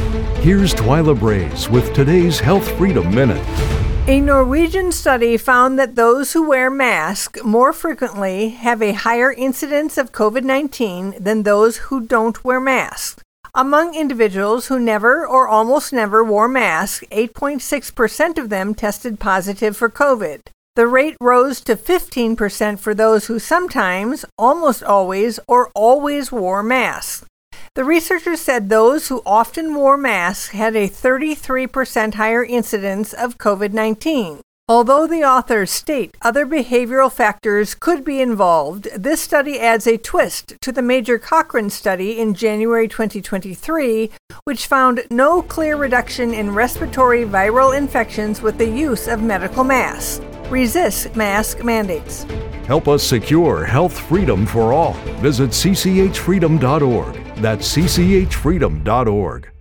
Here's Twyla Braze with today's Health Freedom Minute. A Norwegian study found that those who wear masks more frequently have a higher incidence of COVID-19 than those who don't wear masks. Among individuals who never or almost never wore masks, 8.6% of them tested positive for COVID. The rate rose to 15% for those who sometimes, almost always, or always wore masks. The researchers said those who often wore masks had a 33% higher incidence of COVID-19. Although the authors state other behavioral factors could be involved, this study adds a twist to the major Cochrane study in January 2023, which found no clear reduction in respiratory viral infections with the use of medical masks. Resist mask mandates. Help us secure health freedom for all. Visit cchfreedom.org. That's cchfreedom.org.